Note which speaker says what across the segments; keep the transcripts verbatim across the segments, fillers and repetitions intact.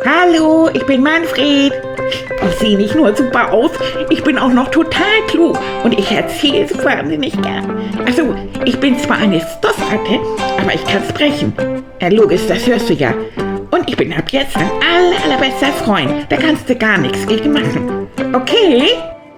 Speaker 1: Hallo, ich bin Manfred. Ich sehe nicht nur super aus, ich bin auch noch total klug und ich erzähle so wahnsinnig gern. Also, ich bin zwar eine Stoffratte, aber ich kann sprechen. Ja, logisch, das hörst du ja. Und ich bin ab jetzt dein aller, allerbester Freund. Da kannst du gar nichts gegen machen. Okay?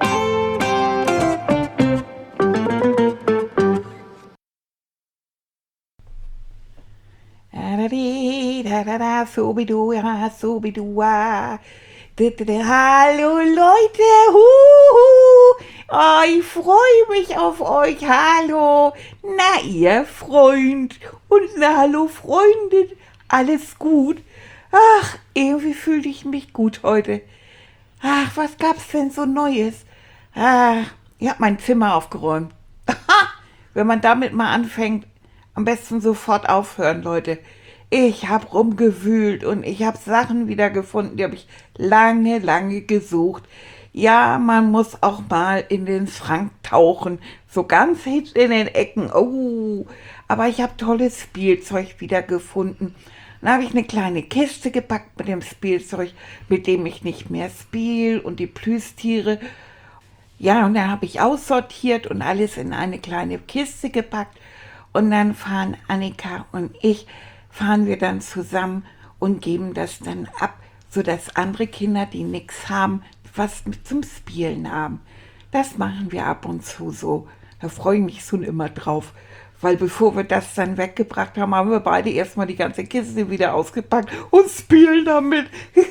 Speaker 1: Da da da, sobidu, ja, sobidu, ah. Hallo Leute, huhu. Oh, ich freue mich auf euch, hallo. Na, ihr Freund und na, hallo Freundin, alles gut? Ach, irgendwie fühle ich mich gut heute. Ach, was gab's denn so Neues? Ach, ich hab mein Zimmer aufgeräumt. Wenn man damit mal anfängt, am besten sofort aufhören, Leute. Ich habe rumgewühlt und ich habe Sachen wiedergefunden, die habe ich lange, lange gesucht. Ja, man muss auch mal in den Schrank tauchen, so ganz hinten in den Ecken. Oh, aber ich habe tolles Spielzeug wiedergefunden. Dann habe ich eine kleine Kiste gepackt mit dem Spielzeug, mit dem ich nicht mehr spiele und die Plüschtiere. Ja, und dann habe ich aussortiert und alles in eine kleine Kiste gepackt. Und dann fahren Annika und ich fahren wir dann zusammen und geben das dann ab, sodass andere Kinder, die nichts haben, was zum Spielen haben. Das machen wir ab und zu so. Da freue ich mich schon immer drauf. Weil bevor wir das dann weggebracht haben, haben wir beide erstmal die ganze Kiste wieder ausgepackt und spielen damit.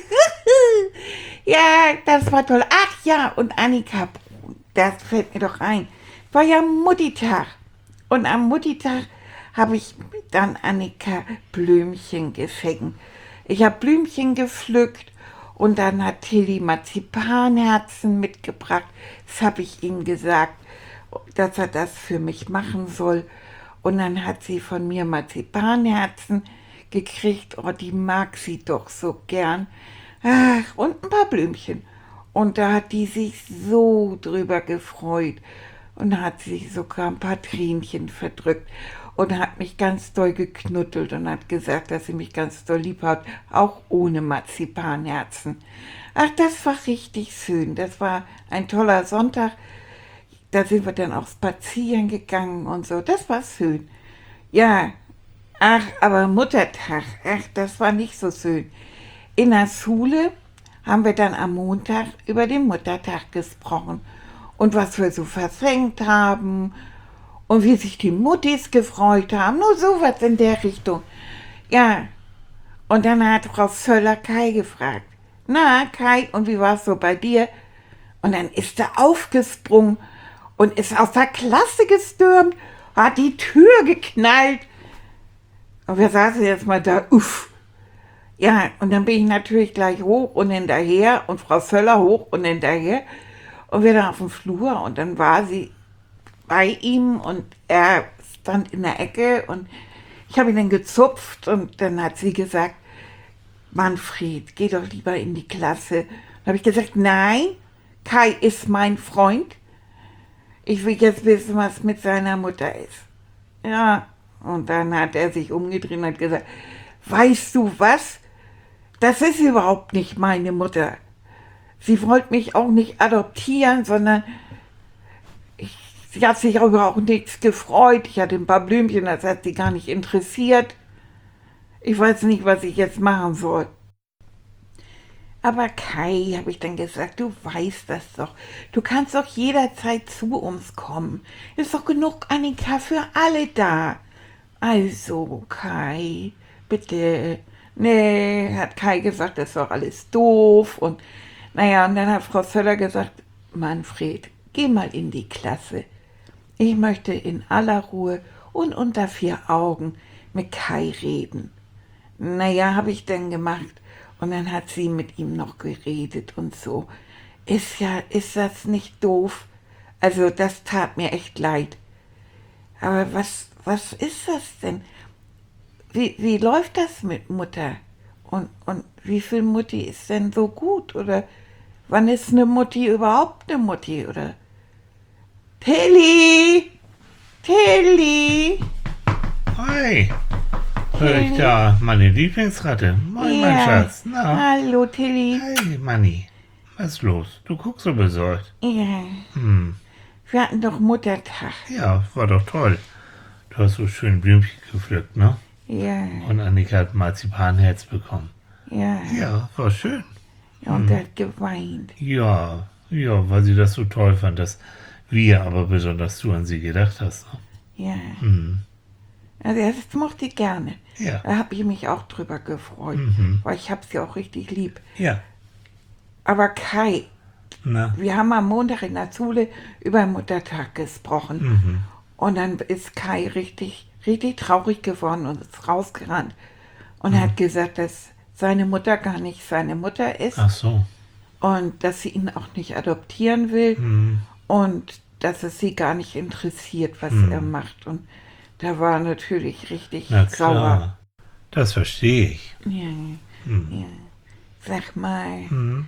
Speaker 1: Ja, das war toll. Ach ja, und Annika, das fällt mir doch ein, war ja Muttitag. Und am Muttitag habe ich dann Annika Blümchen geschenkt. Ich habe Blümchen gepflückt und dann hat Tilly Marzipanherzen mitgebracht. Das habe ich ihm gesagt, dass er das für mich machen soll. Und dann hat sie von mir Marzipanherzen gekriegt. Oh, die mag sie doch so gern. Ach, und ein paar Blümchen. Und da hat die sich so drüber gefreut. Und da hat sie sogar ein paar Tränchen verdrückt und hat mich ganz doll geknuddelt und hat gesagt, dass sie mich ganz doll lieb hat, auch ohne Marzipanherzen. Ach, das war richtig schön. Das war ein toller Sonntag. Da sind wir dann auch spazieren gegangen und so. Das war schön. Ja, ach, aber Muttertag, ach, das war nicht so schön. In der Schule haben wir dann am Montag über den Muttertag gesprochen. Und was wir so versenkt haben und wie sich die Muttis gefreut haben, nur sowas in der Richtung. Ja, und dann hat Frau Zöller Kai gefragt, na Kai, und wie war es so bei dir? Und dann ist er aufgesprungen und ist aus der Klasse gestürmt, hat die Tür geknallt. Und wir saßen jetzt mal da, uff. Ja, und dann bin ich natürlich gleich hoch und hinterher und Frau Zöller hoch und hinterher. Und wir dann auf dem Flur und dann war sie bei ihm und er stand in der Ecke und ich habe ihn dann gezupft und dann hat sie gesagt, Manfred, geh doch lieber in die Klasse. Dann habe ich gesagt, nein, Kai ist mein Freund. Ich will jetzt wissen, was mit seiner Mutter ist. Ja, und dann hat er sich umgedreht und hat gesagt, weißt du was? Das ist überhaupt nicht meine Mutter. Sie wollte mich auch nicht adoptieren, sondern ich, sie hat sich aber auch nichts gefreut. Ich hatte ein paar Blümchen, das hat sie gar nicht interessiert. Ich weiß nicht, was ich jetzt machen soll. Aber Kai, habe ich dann gesagt, du weißt das doch. Du kannst doch jederzeit zu uns kommen. Ist doch genug Annika für alle da. Also, Kai, bitte. Nee, hat Kai gesagt, das ist doch alles doof und naja, und dann hat Frau Zöller gesagt, Manfred, geh mal in die Klasse. Ich möchte in aller Ruhe und unter vier Augen mit Kai reden. Naja, habe ich dann gemacht. Und dann hat sie mit ihm noch geredet und so. Ist ja, ist das nicht doof? Also das tat mir echt leid. Aber was, was ist das denn? Wie, wie läuft das mit Mutter? Und, und wie viel Mutti ist denn so gut? Oder wann ist eine Mutti überhaupt eine Mutti? Oder Tilly! Tilly!
Speaker 2: Hi! höre ich
Speaker 1: Tilly.
Speaker 2: da meine Lieblingsratte. Moin, mein
Speaker 1: Ja.
Speaker 2: Schatz. Na,
Speaker 1: Hallo, Tilly.
Speaker 2: hey, Manni. Was ist los? Du guckst so besorgt.
Speaker 1: Ja.
Speaker 2: Hm,
Speaker 1: Wir hatten doch Muttertag.
Speaker 2: ja, war doch toll. Du hast so schön Blümchen gepflückt, ne?
Speaker 1: Ja.
Speaker 2: Und Annika hat Marzipanherz bekommen.
Speaker 1: Ja.
Speaker 2: Ja, war schön.
Speaker 1: Ja, und er hat geweint.
Speaker 2: Ja, ja, weil sie das so toll fand, dass wir, aber besonders du an sie gedacht hast. Ne?
Speaker 1: Ja.
Speaker 2: Hm.
Speaker 1: Also das mochte ich gerne.
Speaker 2: Ja,
Speaker 1: Da habe ich mich auch drüber gefreut,
Speaker 2: Mhm.
Speaker 1: weil ich habe sie auch richtig lieb.
Speaker 2: ja,
Speaker 1: Aber Kai,
Speaker 2: na,
Speaker 1: wir haben am Montag in der Schule über Muttertag gesprochen.
Speaker 2: mhm.
Speaker 1: Und dann ist Kai richtig, richtig traurig geworden und ist rausgerannt. Und
Speaker 2: Mhm.
Speaker 1: hat gesagt, dass seine Mutter gar nicht seine Mutter ist
Speaker 2: Ach so.
Speaker 1: und dass sie ihn auch nicht adoptieren will
Speaker 2: Hm.
Speaker 1: und dass es sie gar nicht interessiert, was
Speaker 2: Mhm.
Speaker 1: er macht. Und da war er natürlich richtig
Speaker 2: Na
Speaker 1: sauer.
Speaker 2: klar, das verstehe ich.
Speaker 1: Ja,
Speaker 2: Hm.
Speaker 1: ja. Sag mal,
Speaker 2: Hm.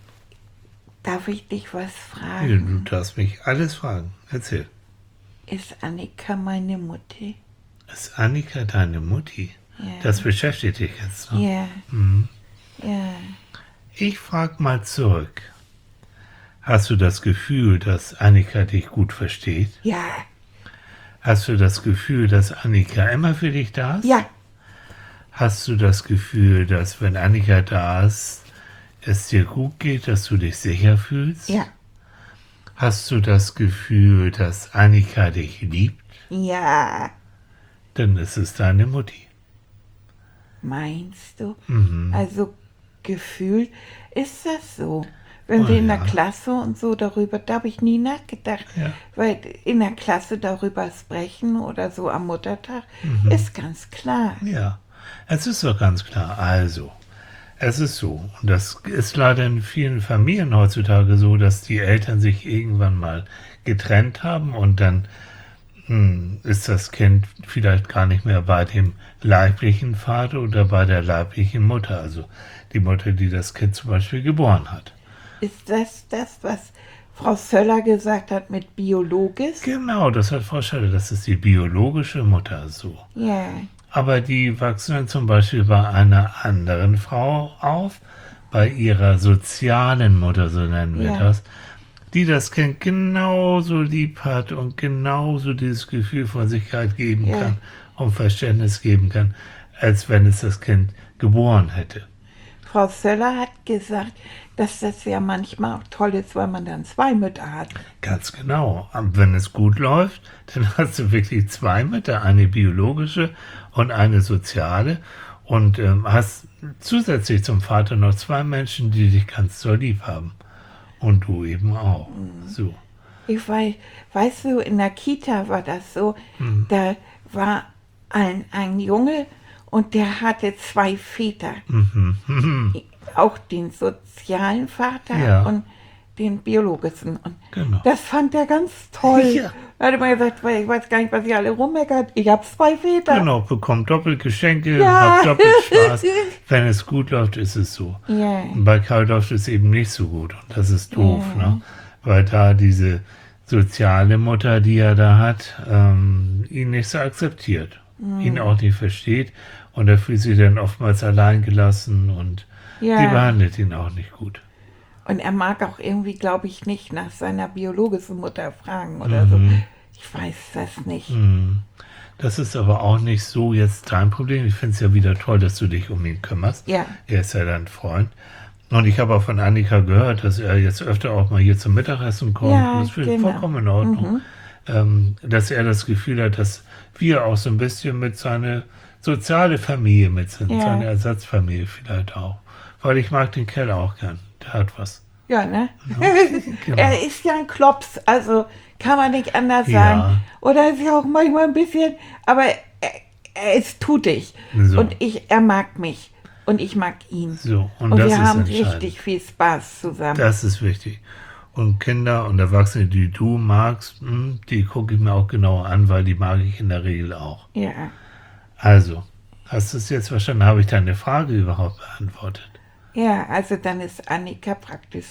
Speaker 1: darf ich dich was
Speaker 2: Ja,
Speaker 1: fragen?
Speaker 2: du darfst mich alles fragen. Erzähl.
Speaker 1: Ist Annika meine Mutter?
Speaker 2: Ist Annika deine Mutti?
Speaker 1: Ja.
Speaker 2: Das beschäftigt dich jetzt noch.
Speaker 1: Ja,
Speaker 2: Hm.
Speaker 1: ja.
Speaker 2: Ich frage mal zurück. Hast du das Gefühl, dass Annika dich gut versteht?
Speaker 1: Ja,
Speaker 2: Hast du das Gefühl, dass Annika immer für dich da ist?
Speaker 1: ja,
Speaker 2: Hast du das Gefühl, dass wenn Annika da ist, es dir gut geht, dass du dich sicher fühlst?
Speaker 1: ja,
Speaker 2: Hast du das Gefühl, dass Annika dich liebt?
Speaker 1: ja.
Speaker 2: Dann ist es deine Mutti.
Speaker 1: Meinst du?
Speaker 2: Mhm.
Speaker 1: Also gefühlt ist das so. Wenn
Speaker 2: Oh,
Speaker 1: wir in der
Speaker 2: ja.
Speaker 1: Klasse und so darüber, da habe ich nie nachgedacht,
Speaker 2: Ja.
Speaker 1: weil in der Klasse darüber sprechen oder so am Muttertag
Speaker 2: Mhm.
Speaker 1: ist ganz klar.
Speaker 2: Ja, es ist doch ganz klar. Also, es ist so, und das ist leider in vielen Familien heutzutage so, dass die Eltern sich irgendwann mal getrennt haben und dann hm, ist das Kind vielleicht gar nicht mehr bei dem leiblichen Vater oder bei der leiblichen Mutter, also die Mutter, die das Kind zum Beispiel geboren hat.
Speaker 1: Ist das das, was Frau Söller gesagt hat mit biologisch?
Speaker 2: Genau, das hat Frau Schelle, das ist die biologische Mutter so.
Speaker 1: Ja,
Speaker 2: Aber die wachsen dann zum Beispiel bei einer anderen Frau auf, bei ihrer sozialen Mutter, so nennen wir
Speaker 1: Ja.
Speaker 2: das, die das Kind genauso lieb hat und genauso dieses Gefühl von Sicherheit geben
Speaker 1: Ja.
Speaker 2: kann und Verständnis geben kann, als wenn es das Kind geboren hätte.
Speaker 1: Frau Söller hat gesagt, dass das ja manchmal auch toll ist, weil man dann zwei Mütter hat.
Speaker 2: Ganz genau. Aber wenn es gut läuft, dann hast du wirklich zwei Mütter, eine biologische und eine soziale, und ähm, hast zusätzlich zum Vater noch zwei Menschen, die dich ganz doll lieb haben. Und du eben auch. So.
Speaker 1: Ich weiß, weißt du, in der Kita war das so,
Speaker 2: Mhm.
Speaker 1: da war ein, ein Junge und der hatte zwei Väter.
Speaker 2: Mhm. Mhm.
Speaker 1: Auch den sozialen Vater
Speaker 2: Ja.
Speaker 1: und den biologischen. Und
Speaker 2: Genau.
Speaker 1: das fand er ganz toll.
Speaker 2: Ja.
Speaker 1: Er hat immer gesagt, weil ich weiß gar nicht, was ihr alle rummeckert. Ich habe zwei Väter.
Speaker 2: Genau, bekommt doppelt Geschenke,
Speaker 1: Ja.
Speaker 2: habt doppelt Spaß. Wenn es gut läuft, ist es so.
Speaker 1: Ja,
Speaker 2: Und bei Karl läuft es eben nicht so gut. Und das ist doof,
Speaker 1: Ja.
Speaker 2: ne? Weil da diese soziale Mutter, die er da hat, ähm, ihn nicht so akzeptiert. Ihn auch nicht versteht. Und er fühlt sich dann oftmals allein gelassen und die
Speaker 1: ja.
Speaker 2: behandelt ihn auch nicht gut.
Speaker 1: Und er mag auch irgendwie, glaube ich, nicht nach seiner biologischen Mutter fragen oder so.
Speaker 2: Mhm.
Speaker 1: Ich weiß das nicht.
Speaker 2: Mhm. Das ist aber auch nicht so jetzt dein Problem. Ich finde es ja wieder toll, dass du dich um ihn kümmerst.
Speaker 1: Ja,
Speaker 2: Er ist ja dein Freund. Und ich habe auch von Annika gehört, dass er jetzt öfter auch mal hier zum Mittagessen kommt.
Speaker 1: Ja,
Speaker 2: Und das finde ich
Speaker 1: genau.
Speaker 2: vollkommen in Ordnung.
Speaker 1: Mhm.
Speaker 2: Ähm, dass er das Gefühl hat, dass wir auch so ein bisschen mit seiner soziale Familie mit sind.
Speaker 1: Ja.
Speaker 2: Seine Ersatzfamilie vielleicht auch. Weil ich mag den Kerl auch gern. Der hat was.
Speaker 1: ja, ne?
Speaker 2: genau.
Speaker 1: Er ist ja ein Klops, also kann man nicht anders
Speaker 2: Ja.
Speaker 1: sagen. Oder ist ja auch manchmal ein bisschen, aber er, er ist tutig.
Speaker 2: So.
Speaker 1: Und ich, er mag mich. Und ich mag ihn.
Speaker 2: So, und,
Speaker 1: Und
Speaker 2: das
Speaker 1: wir
Speaker 2: ist
Speaker 1: haben
Speaker 2: entscheidend.
Speaker 1: richtig viel Spaß zusammen.
Speaker 2: Das ist wichtig. Und Kinder und Erwachsene, die du magst, hm, die gucke ich mir auch genauer an, weil die mag ich in der Regel auch.
Speaker 1: Ja.
Speaker 2: Also, hast du es jetzt verstanden? Habe ich deine Frage überhaupt beantwortet?
Speaker 1: Ja, also dann ist Annika praktisch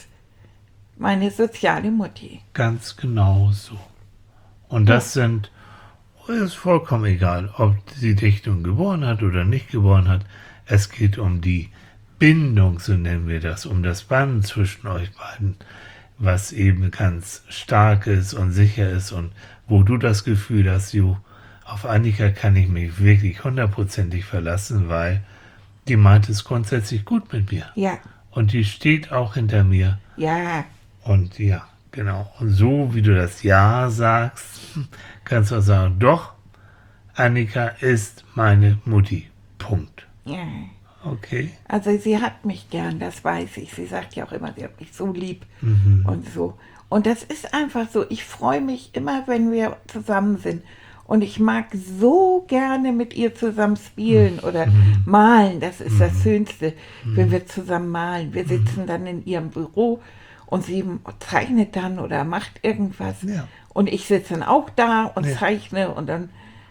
Speaker 1: meine soziale Mutti.
Speaker 2: Ganz genau so. Und das sind Es ist vollkommen egal, ob sie dich nun geboren hat oder nicht geboren hat. Es geht um die Bindung, so nennen wir das, um das Band zwischen euch beiden, was eben ganz stark ist und sicher ist und wo du das Gefühl hast, jo, auf Annika kann ich mich wirklich hundertprozentig verlassen, weil die meint es grundsätzlich gut mit mir.
Speaker 1: Ja,
Speaker 2: Und die steht auch hinter mir.
Speaker 1: ja,
Speaker 2: Und ja, genau. Und so wie du das Ja sagst, kannst du auch sagen, doch, Annika ist meine Mutti. Punkt.
Speaker 1: ja.
Speaker 2: Okay.
Speaker 1: Also sie hat mich gern, das weiß ich. Sie sagt ja auch immer, sie hat mich so lieb
Speaker 2: Mhm.
Speaker 1: und so. Und das ist einfach so. Ich freue mich immer, wenn wir zusammen sind. Und ich mag so gerne mit ihr zusammen spielen oder malen. Das ist das Schönste, wenn wir zusammen malen. Wir sitzen dann in ihrem Büro und sie zeichnet dann oder macht irgendwas.
Speaker 2: Ja.
Speaker 1: Und ich sitze dann auch da und
Speaker 2: Ja.
Speaker 1: zeichne und dann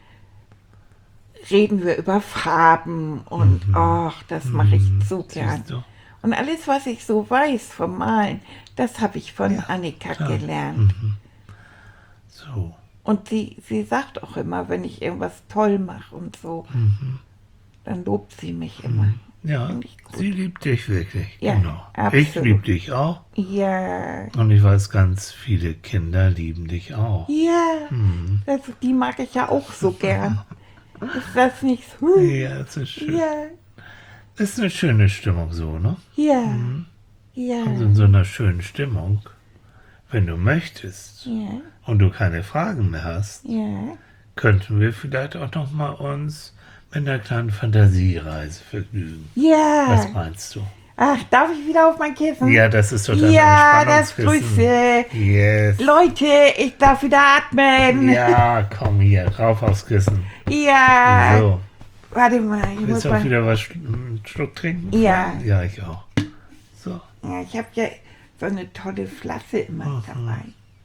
Speaker 1: reden wir über Farben und ach, das mache ich so gern.
Speaker 2: Siehst du?
Speaker 1: Und alles, was ich so weiß vom Malen, das habe ich von Annika
Speaker 2: klar.
Speaker 1: gelernt.
Speaker 2: So.
Speaker 1: Und sie, sie sagt auch immer, wenn ich irgendwas toll mache und so, dann lobt sie mich immer.
Speaker 2: Ja,
Speaker 1: Finde ich gut.
Speaker 2: sie liebt dich wirklich.
Speaker 1: Ja,
Speaker 2: genau.
Speaker 1: absolut.
Speaker 2: Ich liebe dich auch.
Speaker 1: Ja,
Speaker 2: Und ich weiß, ganz viele Kinder lieben dich auch.
Speaker 1: ja, das, die mag ich ja auch so gern. Ist das nicht so?
Speaker 2: Ja, es ist schön.
Speaker 1: Ja,
Speaker 2: Ist eine schöne Stimmung so, ne?
Speaker 1: ja,
Speaker 2: Also
Speaker 1: ja,
Speaker 2: in so einer schönen Stimmung, wenn du möchtest
Speaker 1: ja,
Speaker 2: und du keine Fragen mehr hast,
Speaker 1: ja.
Speaker 2: könnten wir vielleicht auch noch mal uns mit einer kleinen Fantasiereise vergnügen. Was
Speaker 1: Ja.
Speaker 2: meinst du?
Speaker 1: Ach, darf ich wieder auf mein Kissen?
Speaker 2: Ja, das ist total
Speaker 1: Ja, das Grüße.
Speaker 2: Yes.
Speaker 1: Leute, ich darf wieder atmen.
Speaker 2: Ja, komm hier, rauf aufs Kissen.
Speaker 1: Ja.
Speaker 2: So,
Speaker 1: Warte mal, ich muss
Speaker 2: willst du auch
Speaker 1: mal.
Speaker 2: wieder was sch- einen Schluck trinken?
Speaker 1: Ja.
Speaker 2: Ja, ich auch. So,
Speaker 1: Ja, ich habe ja so eine tolle Flasche immer dabei.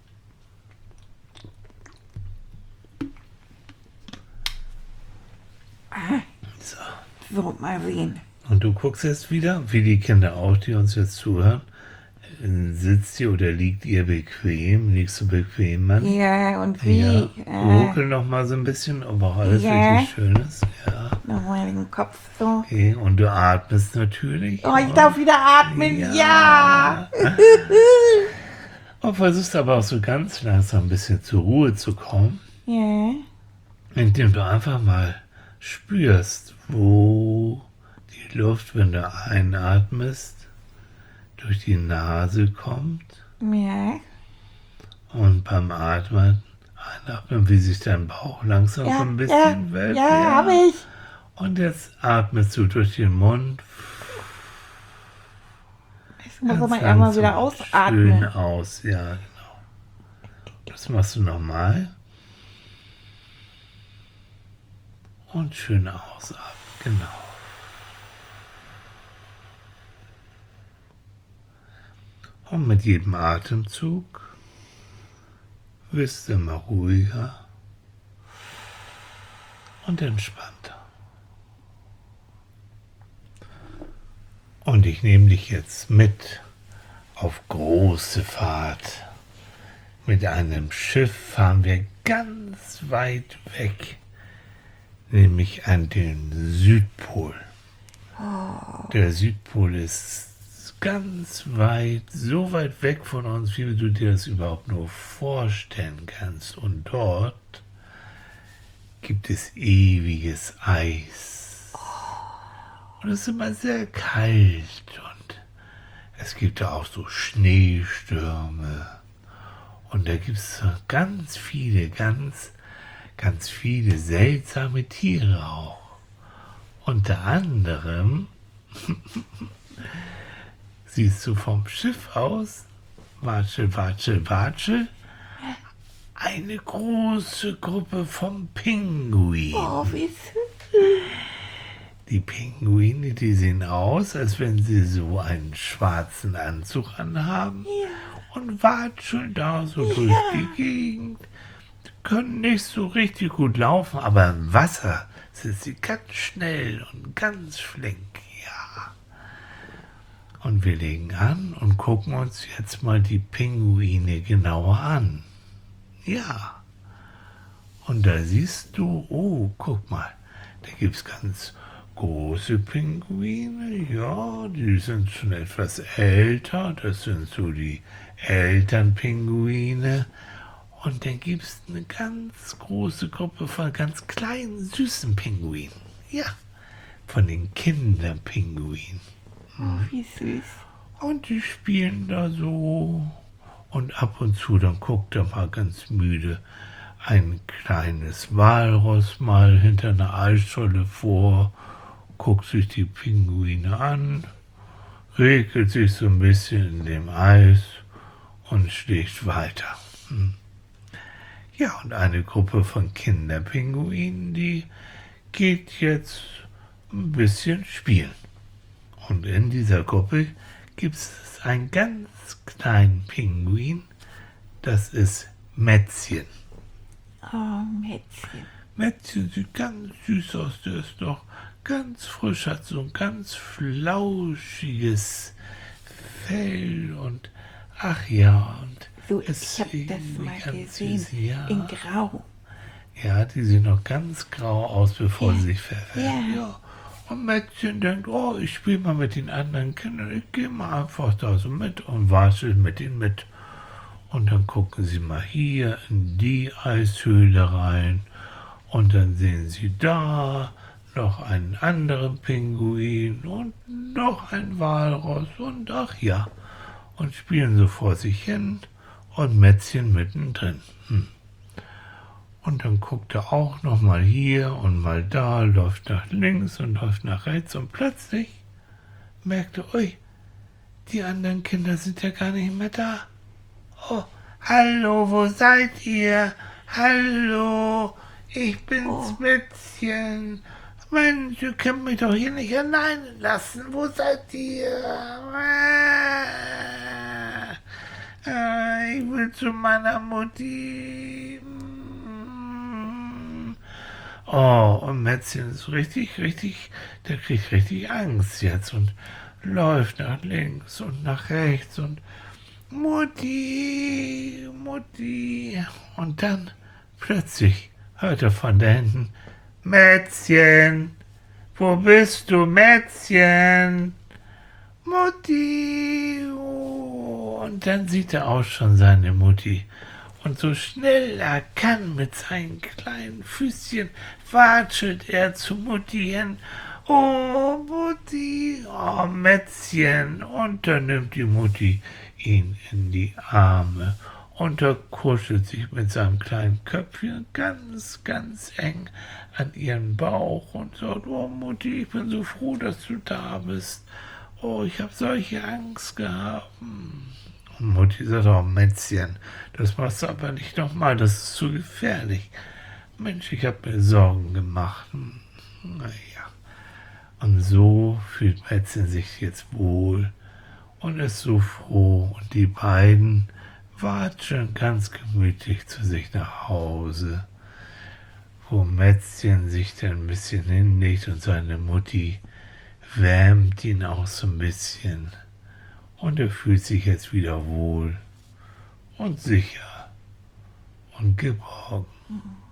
Speaker 2: so.
Speaker 1: So, mal sehen.
Speaker 2: Und du guckst jetzt wieder, wie die Kinder auch, die uns jetzt zuhören. Äh, Sitzt ihr oder liegt ihr bequem? Liegst du bequem, Mann?
Speaker 1: Ja, und wie?
Speaker 2: Ja.
Speaker 1: Äh,
Speaker 2: Ruckel noch mal so ein bisschen, ob auch alles
Speaker 1: Ja.
Speaker 2: wirklich schön ist. Ja.
Speaker 1: Nochmal den Kopf so.
Speaker 2: Okay. Und du atmest natürlich.
Speaker 1: Oh, ich darf wieder atmen. Ja.
Speaker 2: Und versuchst aber auch so ganz langsam ein bisschen zur Ruhe zu kommen,
Speaker 1: Ja.
Speaker 2: indem du einfach mal spürst, wo die Luft, wenn du einatmest, durch die Nase kommt
Speaker 1: Ja.
Speaker 2: und beim Atmen einatmen, wie sich dein Bauch langsam so
Speaker 1: Ja,
Speaker 2: ein
Speaker 1: ja,
Speaker 2: bisschen wölbt.
Speaker 1: ja, habe ich.
Speaker 2: Und jetzt atmest du durch den Mund
Speaker 1: Ich muss
Speaker 2: ganz
Speaker 1: aber einmal wieder
Speaker 2: langsam
Speaker 1: ausatmen.
Speaker 2: schön aus. Ja, genau. Das machst du nochmal. Und schön ausatmen, genau. Und mit jedem Atemzug wirst du immer ruhiger und entspannter. Und ich nehme dich jetzt mit auf große Fahrt. Mit einem Schiff fahren wir ganz weit weg, nämlich an den Südpol. Der Südpol ist ganz weit, so weit weg von uns, wie du dir das überhaupt nur vorstellen kannst. Und dort gibt es ewiges Eis. Und es ist immer sehr kalt und es gibt da auch so Schneestürme. Und da gibt es ganz viele, ganz, ganz viele seltsame Tiere auch. Unter anderem siehst du vom Schiff aus, watschel, watschel, watschel, eine große Gruppe von Pinguinen.
Speaker 1: Oh, wie süß.
Speaker 2: Die Pinguine, die sehen aus, als wenn sie so einen schwarzen Anzug anhaben und watscheln da so durch die Gegend. Die können nicht so richtig gut laufen, aber im Wasser sind sie ganz schnell und ganz flink, ja. Und wir legen an und gucken uns jetzt mal die Pinguine genauer an. Ja. Und da siehst du, oh, guck mal, da gibt es ganz große Pinguine, ja, die sind schon etwas älter, das sind so die Elternpinguine. Und dann gibt es eine ganz große Gruppe von ganz kleinen, süßen Pinguinen. Ja, von den Kinderpinguinen.
Speaker 1: Oh, wie süß.
Speaker 2: Und die spielen da so. Und ab und zu, dann guckt er mal ganz müde ein kleines Walross mal hinter einer Eisscholle vor, guckt sich die Pinguine an, regelt sich so ein bisschen in dem Eis und schlägt weiter. Hm. Ja, und eine Gruppe von Kinderpinguinen, die geht jetzt ein bisschen spielen. Und in dieser Gruppe gibt es einen ganz kleinen Pinguin, das ist Mätzchen.
Speaker 1: Oh, Mätzchen.
Speaker 2: Mätzchen sieht ganz süß aus, der ist doch ganz frisch, hat so ein ganz flauschiges Fell und ach ja, und
Speaker 1: So,
Speaker 2: ist
Speaker 1: ich habe das
Speaker 2: irgendwie
Speaker 1: mal
Speaker 2: ganz
Speaker 1: gesehen,
Speaker 2: süß, ja.
Speaker 1: in Grau.
Speaker 2: Ja, die sehen noch ganz grau aus, bevor
Speaker 1: Ja.
Speaker 2: sie sich verfärben.
Speaker 1: Ja.
Speaker 2: Ja. Und Mätzchen denkt, oh, ich spiele mal mit den anderen Kindern, ich gehe mal einfach da so mit und watschel mit ihnen mit. Und dann gucken sie mal hier in die Eishöhle rein und dann sehen sie da noch einen anderen Pinguin und noch ein Walross und ach ja, und spielen so vor sich hin und Mätzchen mittendrin. Hm. Und dann guckt er auch noch mal hier und mal da, läuft nach links und läuft nach rechts und plötzlich merkt er, ui, die anderen Kinder sind ja gar nicht mehr da. Oh, hallo, wo seid ihr? Hallo, ich bin's,
Speaker 1: Oh.
Speaker 2: Mätzchen. Mensch, ihr könnt mich doch hier nicht alleine lassen. Wo seid ihr? Ah, ich will zu meiner Mutti. Oh, und Mätzchen ist richtig, richtig, der kriegt richtig Angst jetzt und läuft nach links und nach rechts und Mutti, Mutti. Und dann plötzlich hört er von da hinten, Mätzchen, wo bist du, Mätzchen? Mutti. Oh. Und dann sieht er auch schon seine Mutti. Und so schnell er kann mit seinen kleinen Füßchen watschelt er zu Mutti hin. Oh, Mutti, oh, Mätzchen. Und dann nimmt die Mutti ihn in die Arme und er kuschelt sich mit seinem kleinen Köpfchen ganz, ganz eng an ihren Bauch und sagt, oh Mutti, ich bin so froh, dass du da bist. Oh, ich habe solche Angst gehabt. Und Mutti sagt, oh Mätzchen, das machst du aber nicht nochmal, das ist zu gefährlich. Mensch, ich habe mir Sorgen gemacht. Naja. Und so fühlt Mätzchen sich jetzt wohl und ist so froh. Und die beiden watscheln ganz gemütlich zu sich nach Hause, wo Mätzchen sich dann ein bisschen hinlegt und seine Mutti wärmt ihn auch so ein bisschen. Und er fühlt sich jetzt wieder wohl und sicher und geborgen.